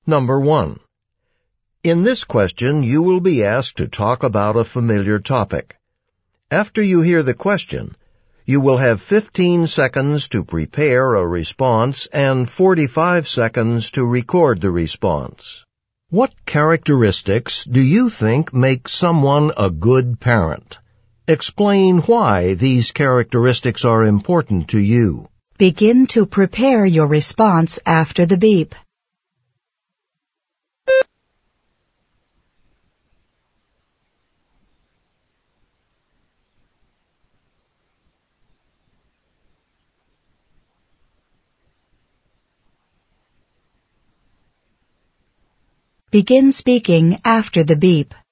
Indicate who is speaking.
Speaker 1: Number 1. In this question, you will be asked to talk about a familiar topic. After you hear the question, you will have 15 seconds to prepare a response and 45 seconds to record the response. What characteristics do you think make someone a good parent? Explain why these characteristics are important to you.
Speaker 2: Begin to prepare your response after the beep. Begin speaking after the beep.